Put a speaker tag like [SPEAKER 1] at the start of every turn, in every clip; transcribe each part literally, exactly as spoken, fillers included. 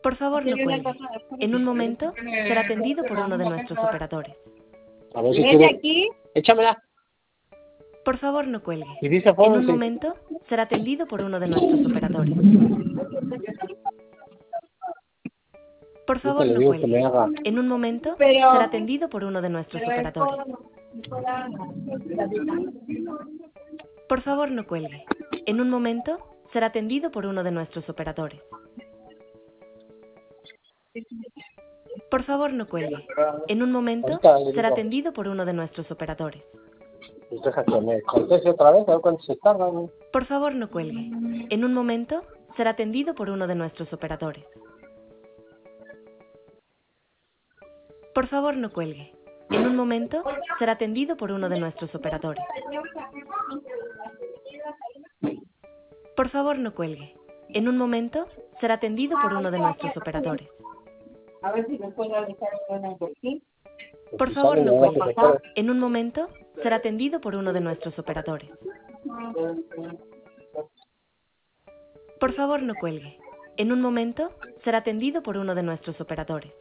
[SPEAKER 1] Por favor, no cuelgue. En un momento será atendido por uno de nuestros operadores.
[SPEAKER 2] A ver si quiere... aquí? Échamela.
[SPEAKER 1] Por favor, no cuelgue.
[SPEAKER 2] Y dice
[SPEAKER 1] En un
[SPEAKER 2] sí.
[SPEAKER 1] momento será atendido por uno de nuestros operadores. Por favor, no cuelgue. En un momento
[SPEAKER 2] Pero...
[SPEAKER 1] será atendido por uno de nuestros operadores. Por favor, no cuelgue. En un momento será atendido por uno de nuestros operadores. Por favor, no cuelgue. En un momento será atendido por uno de nuestros operadores.
[SPEAKER 2] Pues deja que me conteste otra vez, a ver cuánto se tarda.
[SPEAKER 1] Por favor, no cuelgue. En un momento será atendido por uno de nuestros operadores. Por favor, no cuelgue. En un momento será atendido por uno de nuestros operadores. Por favor, no cuelgue. En un momento será atendido por uno de nuestros operadores.
[SPEAKER 2] A ver si me puedo dejar una por aquí.
[SPEAKER 1] Por favor, no cuelgue. En un momento será atendido por uno de nuestros operadores. Por favor, no cuelgue. En un momento será atendido por uno de nuestros operadores.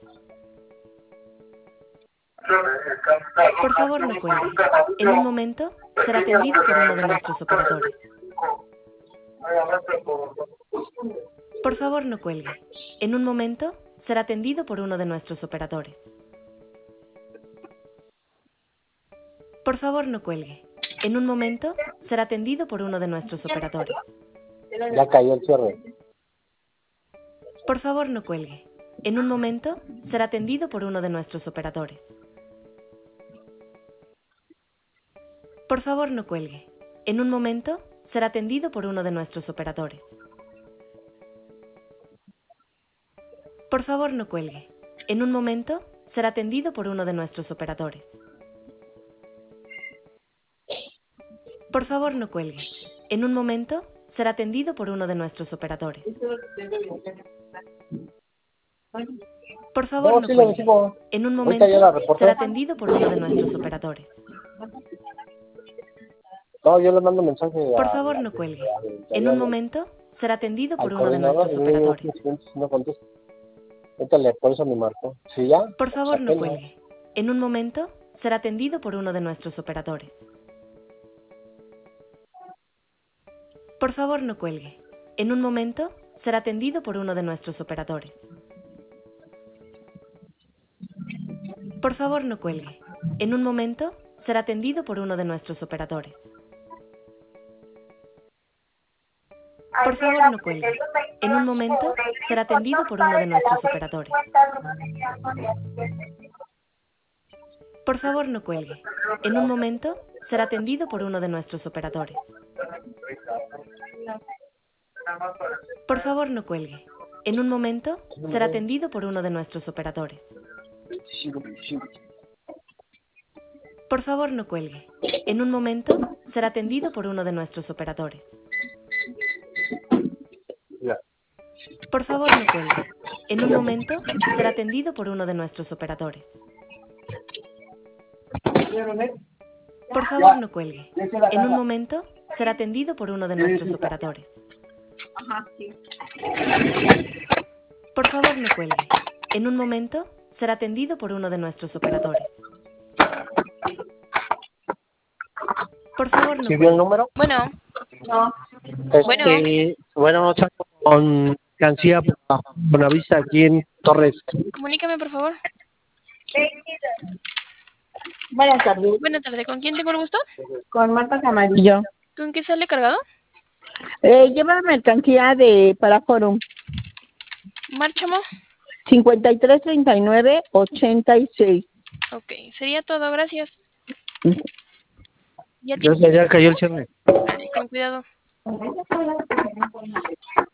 [SPEAKER 1] Por favor, no cuelgue. En un momento será atendido por uno de nuestros operadores. Por favor, no cuelgue. En un momento será atendido por uno de nuestros operadores. Por favor, no cuelgue. En un momento será atendido por uno de nuestros operadores.
[SPEAKER 2] Ya cayó el cierre.
[SPEAKER 1] Por favor, no cuelgue. En un momento será atendido por uno de nuestros operadores. Por favor, no cuelgue. En un momento será atendido por uno de nuestros operadores. Por favor, no cuelgue. En un momento será atendido por uno de nuestros operadores. Por favor, no cuelgue. En un momento será atendido por uno de nuestros operadores. Por favor, no cuelgue. En un momento será atendido por uno de nuestros operadores.
[SPEAKER 2] No, yo le mando mensaje a...
[SPEAKER 1] Por favor, no cuelgue. En un momento será atendido por uno de nuestros operadores.
[SPEAKER 2] No contesta. Métale, por eso me marcó. ¿Sí ya?
[SPEAKER 1] Por favor, no cuelgue. En un momento será atendido por uno de nuestros operadores. Por favor, no cuelgue. En un momento será atendido por uno de nuestros operadores. Por favor, no cuelgue. En un momento será atendido por uno de nuestros operadores. Por favor, no cuelgue. En un momento será atendido por uno de nuestros operadores. Por favor, no cuelgue. En un momento será atendido por uno de nuestros operadores. Por favor, no cuelgue. En un momento será atendido por uno de nuestros operadores. Por favor, no cuelgue. En un momento será atendido por uno de nuestros operadores. Por favor, no cuelgue. En un momento será atendido por uno de nuestros operadores. Por favor, no cuelgue. En un momento será atendido por uno de nuestros operadores. Por favor, no cuelgue. En un momento será atendido por uno de nuestros operadores. Por favor, no
[SPEAKER 2] ¿Sí vio
[SPEAKER 1] cuelgue.
[SPEAKER 2] el número?
[SPEAKER 3] Bueno,
[SPEAKER 2] No. Este, bueno, estamos con Cancía Bonavista aquí en Torres.
[SPEAKER 3] comunícame, por favor.
[SPEAKER 4] Buenas tardes.
[SPEAKER 3] Buenas tardes. ¿Con quién tengo el gusto?
[SPEAKER 4] Con Marta Camarillo.
[SPEAKER 3] ¿Con qué sale cargado?
[SPEAKER 4] Eh, lleva mercancía de para Forum.
[SPEAKER 3] Márchamo.
[SPEAKER 4] cincuenta y tres treinta y nueve ochenta y seis.
[SPEAKER 3] Ok, sería todo. Gracias. ¿Ya
[SPEAKER 2] Ya, ya cayó el cierre.
[SPEAKER 3] Vale, con cuidado.